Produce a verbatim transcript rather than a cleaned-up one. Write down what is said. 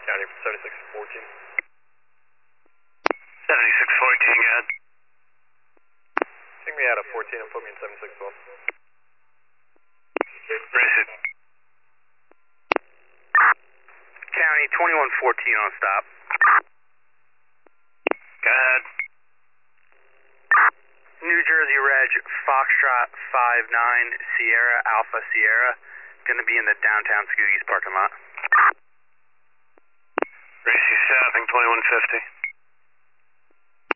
County seventy-six fourteen. seventy-six fourteen, go ahead. Take me out of fourteen and put me in seventy-six twelve. Race it. County twenty-one fourteen on stop. Go ahead. New Jersey Reg Foxtrot five nine Sierra Alpha Sierra. Gonna be in the downtown Scoogies parking lot. Race you south in twenty-one fifty.